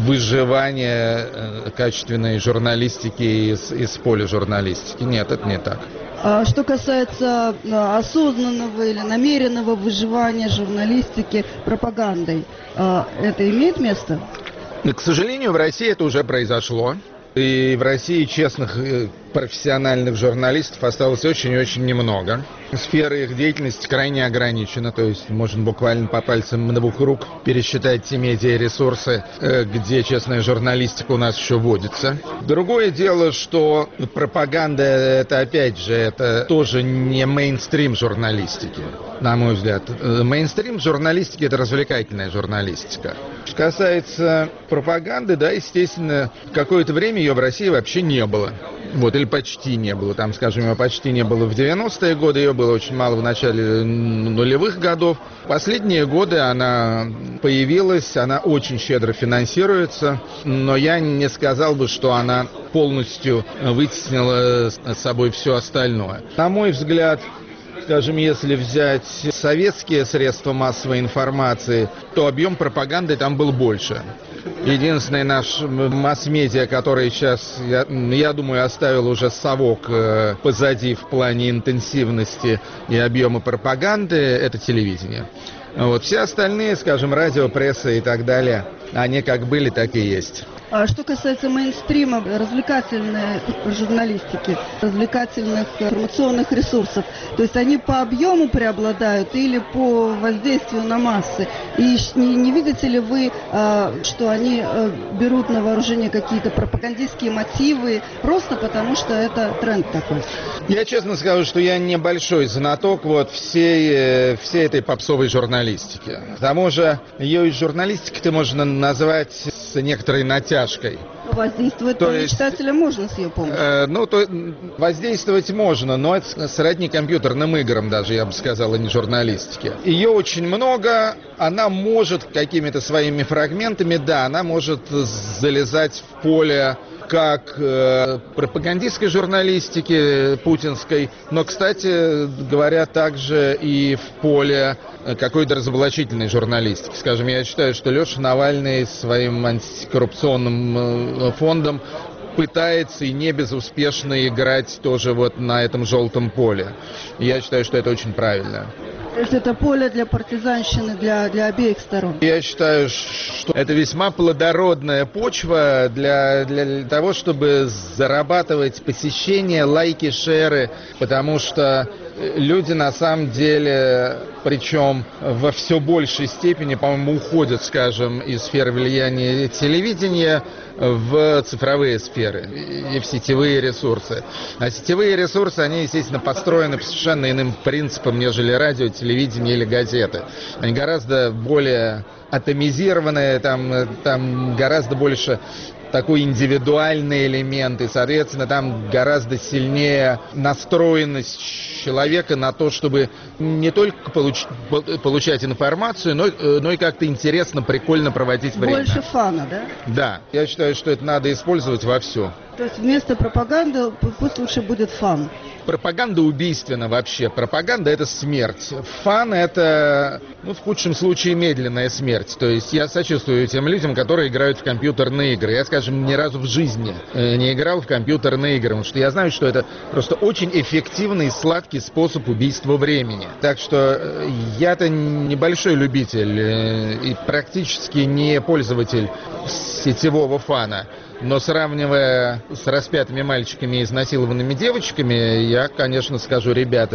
выживание качественной журналистики из поля журналистики. Нет, это не так. А что касается осознанного или намеренного выживания журналистики пропагандой, это имеет место? К сожалению, в России это уже произошло. И в России честных профессиональных журналистов осталось очень и очень немного. Сфера их деятельности крайне ограничена, то есть можно буквально по пальцам двух рук пересчитать те медиаресурсы, где честная журналистика у нас еще водится. Другое дело, что пропаганда, это опять же, это тоже не мейнстрим журналистики, на мой взгляд. Мейнстрим журналистики — это развлекательная журналистика. Что касается пропаганды, да, естественно, какое-то время ее в России вообще не было. Или почти не было. Там, скажем, ее почти не было в 90-е годы, ее было очень мало в начале нулевых годов. В последние годы она появилась, она очень щедро финансируется, но я не сказал бы, что она полностью вытеснила с собой все остальное. На мой взгляд, скажем, если взять советские средства массовой информации, то объем пропаганды там был больше. Единственный наш масс-медиа, который сейчас, я думаю, оставил уже совок позади в плане интенсивности и объема пропаганды, это телевидение. Все остальные, скажем, радио, пресса и так далее, они как были, так и есть. А что касается мейнстрима, развлекательной журналистики, развлекательных информационных ресурсов, то есть они по объему преобладают или по воздействию на массы? И не видите ли вы, что они берут на вооружение какие-то пропагандистские мотивы просто потому, что это тренд такой? Я честно скажу, что я небольшой знаток всей этой попсовой журналистики. К тому же ее из журналистики-то можно назвать с некоторой натяжкой. Воздействовать на читателя можно с ее помощью. Воздействовать можно, но это сродни компьютерным играм даже, я бы сказал, а не журналистике. Ее очень много, она может какими-то своими фрагментами, да, она может залезать в поле как пропагандистской журналистики путинской, но, кстати говоря, также и в поле какой-то разоблачительной журналистики. Скажем, я считаю, что Леша Навальный своим антикоррупционным фондом пытается и не безуспешно играть тоже вот на этом желтом поле. Я считаю, что это очень правильно. То есть это поле для партизанщины, для обеих сторон? Я считаю, что это весьма плодородная почва для того, чтобы зарабатывать посещения, лайки, шеры, потому что люди на самом деле, причем во все большей степени, по-моему, уходят, скажем, из сферы влияния телевидения в цифровые сферы и в сетевые ресурсы. А сетевые ресурсы, они, естественно, построены по совершенно иным принципам, нежели радио, телевидение или газеты. Они гораздо более атомизированные, там гораздо больше такой индивидуальный элемент, и, соответственно, там гораздо сильнее настроенность человека на то, чтобы не только получать информацию, но и как-то интересно, прикольно проводить время. Больше фана, да? Да. Я считаю, что это надо использовать вовсю. То есть вместо пропаганды пусть лучше будет фан. Пропаганда убийственна вообще. Пропаганда — это смерть. Фан — это, в худшем случае, медленная смерть. То есть я сочувствую тем людям, которые играют в компьютерные игры. Я, скажем, ни разу в жизни не играл в компьютерные игры, потому что я знаю, что это просто очень эффективный и сладкий способ убийства времени. Так что я-то небольшой любитель и практически не пользователь сетевого фана. Но сравнивая с распятыми мальчиками и изнасилованными девочками, я, конечно, скажу, ребята,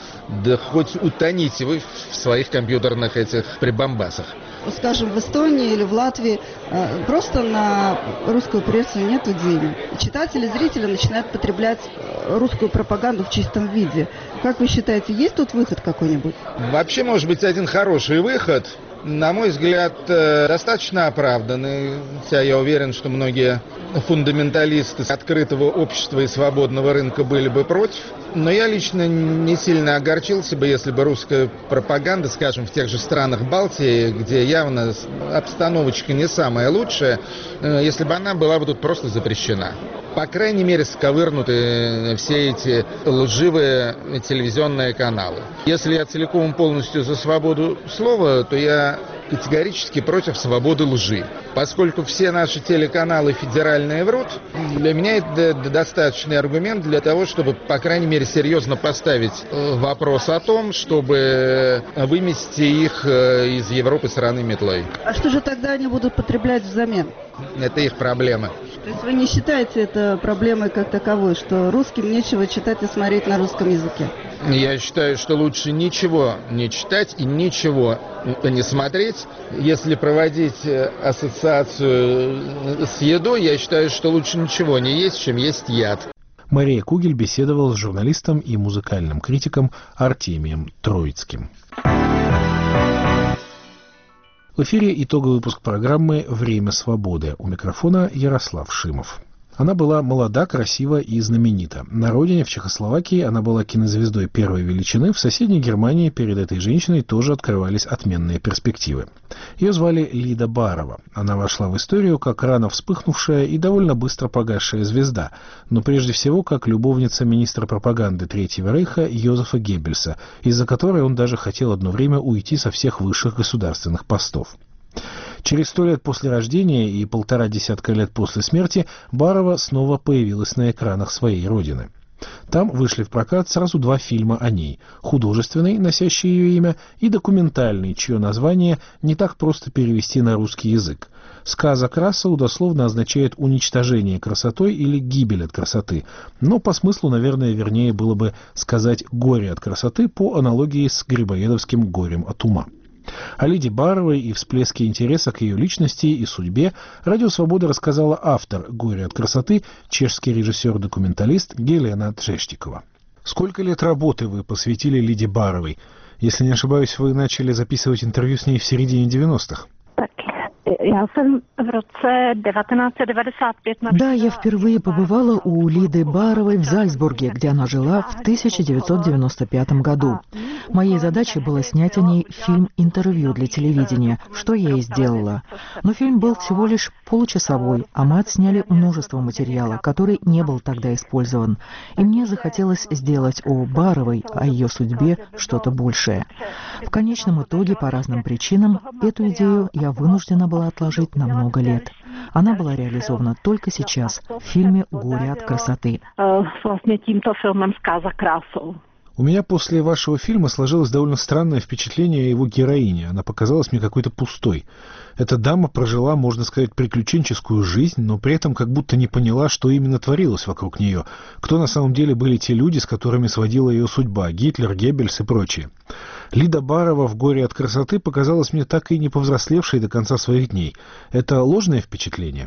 да хоть утоните вы в своих компьютерных этих прибамбасах. Скажем, в Эстонии или в Латвии просто на русскую прессу нету денег. Читатели, зрители начинают потреблять русскую пропаганду в чистом виде. Как вы считаете, есть тут выход какой-нибудь? Вообще, может быть, один хороший выход. На мой взгляд, достаточно оправданный, хотя я уверен, что многие фундаменталисты открытого общества и свободного рынка были бы против. Но я лично не сильно огорчился бы, если бы русская пропаганда, скажем, в тех же странах Балтии, где явно обстановочка не самая лучшая, если бы она была бы тут просто запрещена. По крайней мере, сковырнуты все эти лживые телевизионные каналы. Если я целиком полностью за свободу слова, то я категорически против свободы лжи. Поскольку все наши телеканалы федеральные врут, для меня это достаточный аргумент для того, чтобы, по крайней мере, серьезно поставить вопрос о том, чтобы вымести их из Европы сраной метлой. А что же тогда они будут потреблять взамен? Это их проблема. То есть вы не считаете это проблемой как таковой, что русским нечего читать и смотреть на русском языке? Я считаю, что лучше ничего не читать и ничего не смотреть. Если проводить ассоциацию с едой, я считаю, что лучше ничего не есть, чем есть яд. Мария Кугель беседовала с журналистом и музыкальным критиком Артемием Троицким. В эфире итоговый выпуск программы «Время свободы». У микрофона Ярослав Шимов. Она была молода, красива и знаменита. На родине, в Чехословакии, она была кинозвездой первой величины. В соседней Германии перед этой женщиной тоже открывались отменные перспективы. Ее звали Лида Барова. Она вошла в историю как рано вспыхнувшая и довольно быстро погасшая звезда, но прежде всего как любовница министра пропаганды Третьего рейха Йозефа Геббельса, из-за которой он даже хотел одно время уйти со всех высших государственных постов. Через 100 лет после рождения и 1,5 десятка лет после смерти Барова снова появилась на экранах своей родины. Там вышли в прокат сразу 2 фильма о ней – художественный, носящий ее имя, и документальный, чье название не так просто перевести на русский язык. «Сказок Рассел» дословно означает «уничтожение красотой» или «гибель от красоты», но по смыслу, наверное, вернее было бы сказать «горе от красоты» по аналогии с грибоедовским «горем от ума». О Лиде Баровой и всплеске интереса к ее личности и судьбе «Радио Свобода» рассказала автор «Горе от красоты», чешский режиссер-документалист Гелена Трештикова. Сколько лет работы вы посвятили Лиде Баровой? Если не ошибаюсь, вы начали записывать интервью с ней в середине 90-х. Так, Да, я впервые побывала у Лиды Баровой в Зальцбурге, где она жила в 1995 году. Моей задачей было снять о ней фильм-интервью для телевидения, что я и сделала. Но фильм был всего лишь получасовой, а мы отсняли множество материала, который не был тогда использован. И мне захотелось сделать о Баровой, о ее судьбе, что-то большее. В конечном итоге, по разным причинам, эту идею я вынуждена была отложить на много лет. Она была реализована только сейчас, в фильме «Горе от красоты». У меня после вашего фильма сложилось довольно странное впечатление о его героине. Она показалась мне какой-то пустой. Эта дама прожила, можно сказать, приключенческую жизнь, но при этом как будто не поняла, что именно творилось вокруг нее. Кто на самом деле были те люди, с которыми сводила ее судьба. Гитлер, Геббельс и прочие. Лида Барова в «Горе от красоты» показалась мне так и не повзрослевшей до конца своих дней. Это ложное впечатление?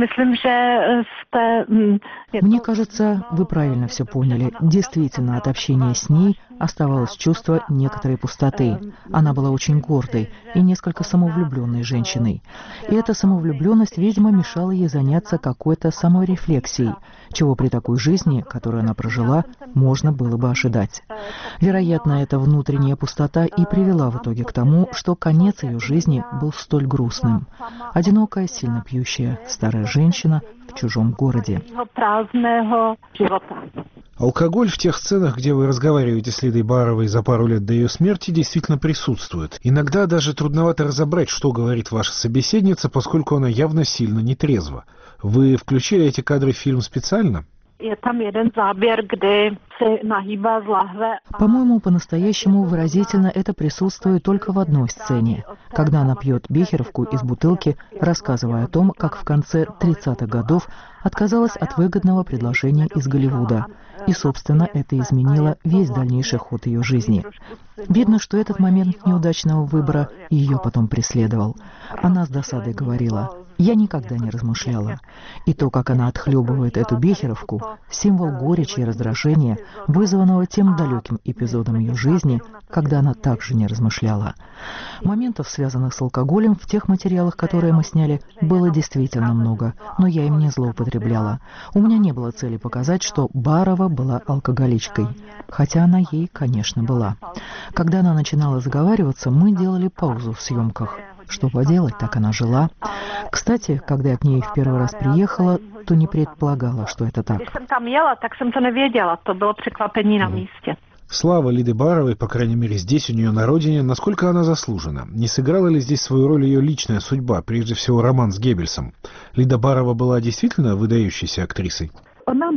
Мне кажется, вы правильно все поняли. Действительно, от общения с ней оставалось чувство некоторой пустоты. Она была очень гордой и несколько самовлюбленной женщиной. И эта самовлюбленность, видимо, мешала ей заняться какой-то саморефлексией, чего при такой жизни, которую она прожила, можно было бы ожидать. Вероятно, эта внутренняя пустота и привела в итоге к тому, что конец ее жизни был столь грустным. Одинокая, сильно пьющая, старая женщина в чужом городе. Алкоголь в тех сценах, где вы разговариваете с Лидой Баровой за пару лет до ее смерти, действительно присутствует. Иногда даже трудновато разобрать, что говорит ваша собеседница, поскольку она явно сильно нетрезва. Вы включили эти кадры в фильм специально? По-моему, по-настоящему выразительно это присутствует только в одной сцене, когда она пьет бехеровку из бутылки, рассказывая о том, как в конце 30-х годов отказалась от выгодного предложения из Голливуда. И, собственно, это изменило весь дальнейший ход ее жизни. Видно, что этот момент неудачного выбора ее потом преследовал. Она с досадой говорила: «Я никогда не размышляла». И то, как она отхлебывает эту бехеровку, символ горечи и раздражения, вызванного тем далеким эпизодом ее жизни, когда она также не размышляла. Моментов, связанных с алкоголем, в тех материалах, которые мы сняли, было действительно много, но я им не злоупотребляла. У меня не было цели показать, что Барова была алкоголичкой, хотя она ей, конечно, была. Когда она начинала заговариваться, мы делали паузу в съемках. Что поделать, так она жила. Кстати, когда я к ней в первый раз приехала, то не предполагала, что это так. Слава Лиды Баровой, по крайней мере здесь, у нее на родине, насколько она заслужена? Не сыграла ли здесь свою роль ее личная судьба, прежде всего роман с Геббельсом? Лида Барова была действительно выдающейся актрисой? Она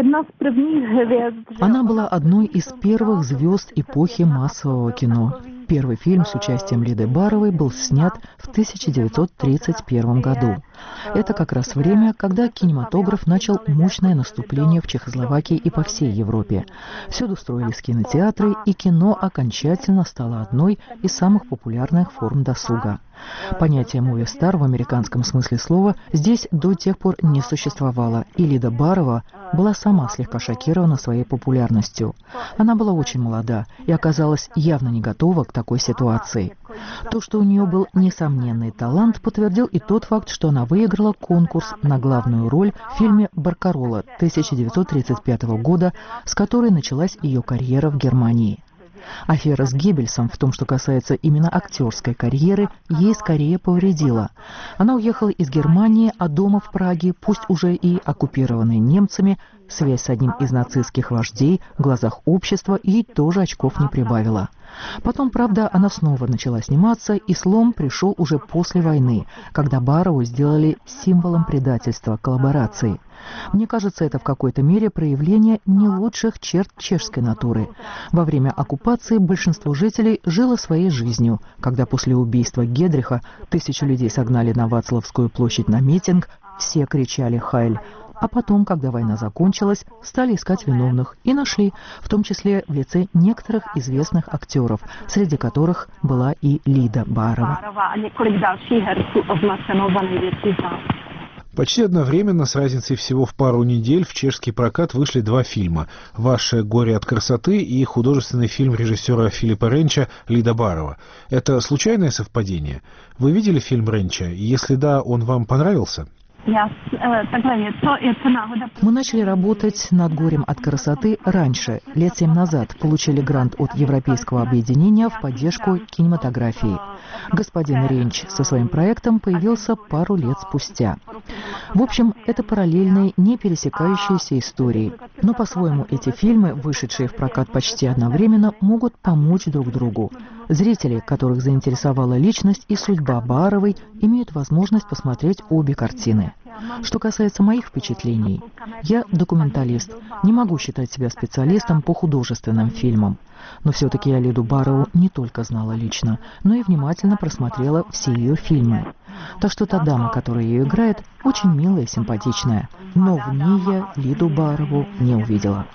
была одной из первых звезд эпохи массового кино. Первый фильм с участием Лиды Баровой был снят в 1931 году. Это как раз время, когда кинематограф начал мощное наступление в Чехословакии и по всей Европе. Всюду строились кинотеатры, и кино окончательно стало одной из самых популярных форм досуга. Понятие «муви-стар» в американском смысле слова здесь до тех пор не существовало, и Лида Барова была сама слегка шокирована своей популярностью. Она была очень молода и оказалась явно не готова к такой ситуации. То, что у нее был несомненный талант, подтвердил и тот факт, что она выиграла конкурс на главную роль в фильме «Баркарола» 1935 года, с которой началась ее карьера в Германии. Афера с Геббельсом, в том, что касается именно актерской карьеры, ей скорее повредила. Она уехала из Германии, а дома в Праге, пусть уже и оккупированной немцами, связь с одним из нацистских вождей в глазах общества ей тоже очков не прибавила. Потом, правда, она снова начала сниматься, и слом пришел уже после войны, когда Барову сделали символом предательства, коллаборации. Мне кажется, это в какой-то мере проявление не лучших черт чешской натуры. Во время оккупации большинство жителей жило своей жизнью. Когда после убийства Гейдриха 1000 людей согнали на Вацлавскую площадь на митинг, все кричали «Хайль!». А потом, когда война закончилась, стали искать виновных и нашли, в том числе в лице некоторых известных актеров, среди которых была и Лида Барова. Почти одновременно, с разницей всего в пару недель, в чешский прокат вышли два фильма «Ваше горе от красоты» и художественный фильм режиссера Филиппа Ренча «Лида Барова». Это случайное совпадение? Вы видели фильм Ренча? Если да, он вам понравился? Мы начали работать над «Горем от красоты» раньше, лет 7 назад. Получили грант от Европейского объединения в поддержку кинематографии. Господин Ренч со своим проектом появился пару лет спустя. В общем, это параллельные, не пересекающиеся истории. Но по-своему эти фильмы, вышедшие в прокат почти одновременно, могут помочь друг другу. Зрители, которых заинтересовала личность и судьба Баровой, имеют возможность посмотреть обе картины. Что касается моих впечатлений, я документалист, не могу считать себя специалистом по художественным фильмам. Но все-таки я Лиду Барову не только знала лично, но и внимательно просмотрела все ее фильмы. Так что та дама, которая ее играет, очень милая и симпатичная. Но в ней я Лиду Барову не увидела.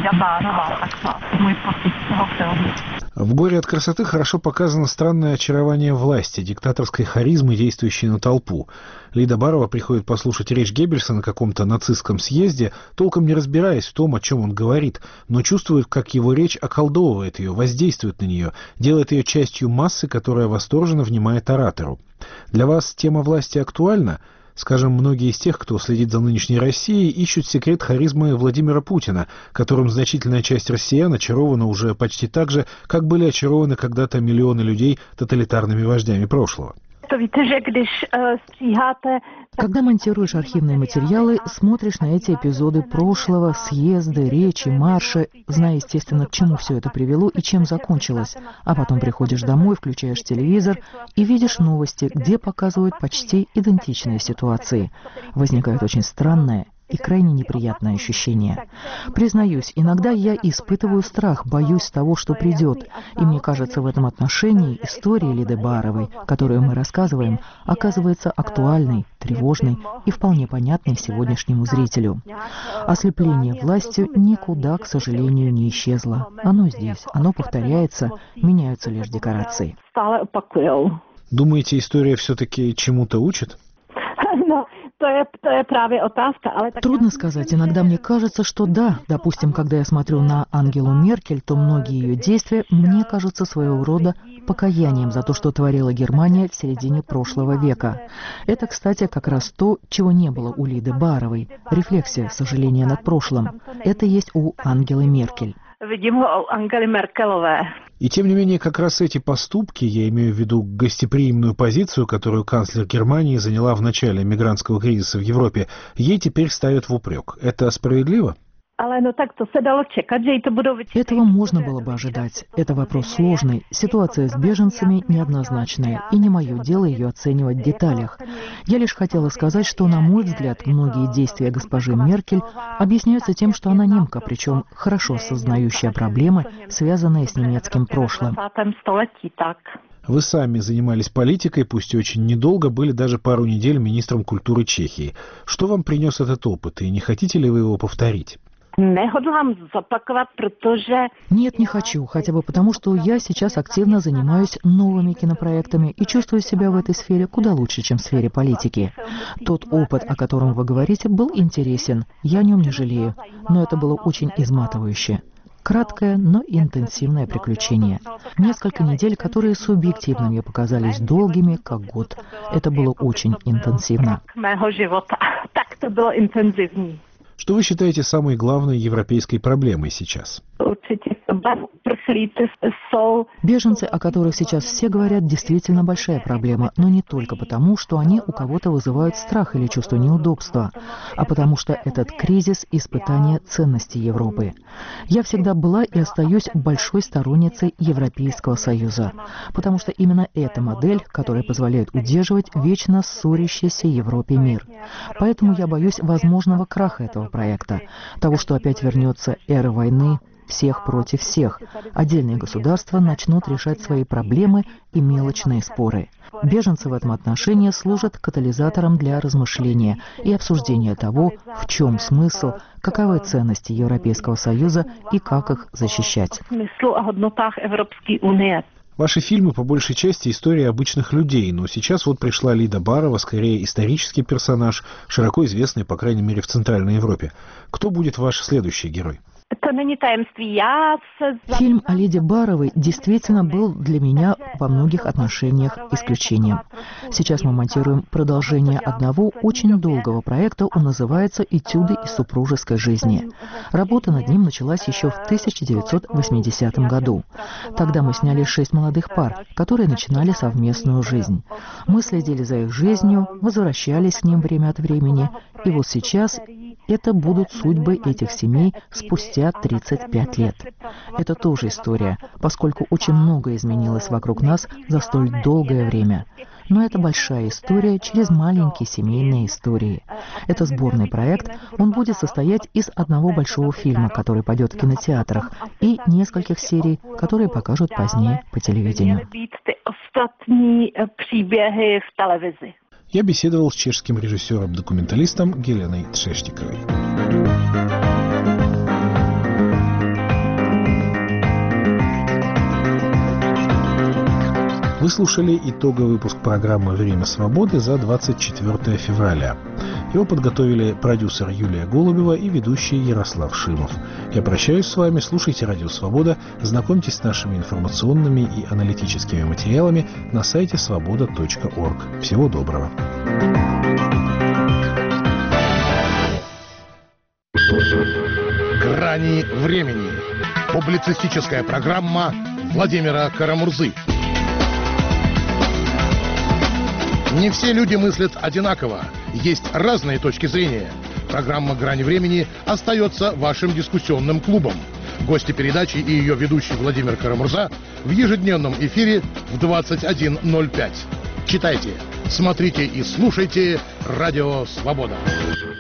В «Горе от красоты» хорошо показано странное очарование власти, диктаторской харизмы, действующей на толпу. Лида Барова приходит послушать речь Геббельса на каком-то нацистском съезде, толком не разбираясь в том, о чем он говорит, но чувствует, как его речь околдовывает ее, воздействует на нее, делает ее частью массы, которая восторженно внимает оратору. Для вас тема власти актуальна? Скажем, многие из тех, кто следит за нынешней Россией, ищут секрет харизмы Владимира Путина, которым значительная часть россиян очарована уже почти так же, как были очарованы когда-то миллионы людей тоталитарными вождями прошлого. Когда монтируешь архивные материалы, смотришь на эти эпизоды прошлого, съезды, речи, марши, зная, естественно, к чему все это привело и чем закончилось. А потом приходишь домой, включаешь телевизор и видишь новости, где показывают почти идентичные ситуации. Возникает очень странное и крайне неприятное ощущение. Признаюсь, иногда я испытываю страх, боюсь того, что придет. И мне кажется, в этом отношении история Лиды Баровой, которую мы рассказываем, оказывается актуальной, тревожной и вполне понятной сегодняшнему зрителю. Ослепление властью никуда, к сожалению, не исчезло. Оно здесь, оно повторяется, меняются лишь декорации. Думаете, история все-таки чему-то учит? Трудно сказать. Иногда мне кажется, что да. Допустим, когда я смотрю на Ангелу Меркель, то многие ее действия мне кажутся своего рода покаянием за то, что творила Германия в середине прошлого века. Это, кстати, как раз то, чего не было у Лиды Баровой. Рефлексия, сожаление над прошлым. Это есть у Ангелы Меркель. И тем не менее, как раз эти поступки, я имею в виду гостеприимную позицию, которую канцлер Германии заняла в начале мигрантского кризиса в Европе, ей теперь ставят в упрек. Это справедливо? Этого можно было бы ожидать. Это вопрос сложный. Ситуация с беженцами неоднозначная, и не мое дело ее оценивать в деталях. Я лишь хотела сказать, что, на мой взгляд, многие действия госпожи Меркель объясняются тем, что она немка, причем хорошо осознающая проблемы, связанные с немецким прошлым. Вы сами занимались политикой, пусть и очень недолго, были даже пару недель министром культуры Чехии. Что вам принес этот опыт, и не хотите ли вы его повторить? Нет, не хочу, хотя бы потому, что я сейчас активно занимаюсь новыми кинопроектами и чувствую себя в этой сфере куда лучше, чем в сфере политики. Тот опыт, о котором вы говорите, был интересен, я о нем не жалею, но это было очень изматывающе. Краткое, но интенсивное приключение. Несколько недель, которые субъективно мне показались долгими, как год. Это было очень интенсивно. Что вы считаете самой главной европейской проблемой сейчас? Беженцы, о которых сейчас все говорят, действительно большая проблема, но не только потому, что они у кого-то вызывают страх или чувство неудобства, а потому что этот кризис – испытание ценностей Европы. Я всегда была и остаюсь большой сторонницей Европейского Союза, потому что именно эта модель, которая позволяет удерживать вечно ссорящийся Европе мир. Поэтому я боюсь возможного краха этого проекта, того, что опять вернется эра войны, всех против всех. Отдельные государства начнут решать свои проблемы и мелочные споры. Беженцы в этом отношении служат катализатором для размышления и обсуждения того, в чем смысл, каковы ценности Европейского Союза и как их защищать. Ваши фильмы по большей части истории обычных людей, но сейчас вот пришла Лида Барова, скорее исторический персонаж, широко известный, по крайней мере, в Центральной Европе. Кто будет ваш следующий герой? Фильм о Лиде Баровой действительно был для меня во многих отношениях исключением. Сейчас мы монтируем продолжение одного очень долгого проекта, он называется «Этюды из супружеской жизни». Работа над ним началась еще в 1980 году. Тогда мы сняли 6 молодых пар, которые начинали совместную жизнь. Мы следили за их жизнью, возвращались к ним время от времени, и вот сейчас это будут судьбы этих семей спустя 35 лет. Это тоже история, поскольку очень многое изменилось вокруг нас за столь долгое время. Но это большая история через маленькие семейные истории. Это сборный проект, он будет состоять из одного большого фильма, который пойдет в кинотеатрах, и нескольких серий, которые покажут позднее по телевидению. Я беседовал с чешским режиссером-документалистом Геленой Тшештиковой. Вы слушали итоговый выпуск программы «Время свободы» за 24 февраля. Его подготовили продюсер Юлия Голубева и ведущий Ярослав Шимов. Я прощаюсь с вами, слушайте «Радио Свобода», знакомьтесь с нашими информационными и аналитическими материалами на сайте svoboda.org. Всего доброго. «Грани времени». Публицистическая программа Владимира Карамурзы. Не все люди мыслят одинаково. Есть разные точки зрения. Программа «Грани времени» остается вашим дискуссионным клубом. Гости передачи и ее ведущий Владимир Карамурза в ежедневном эфире в 21:05. Читайте, смотрите и слушайте «Радио Свобода».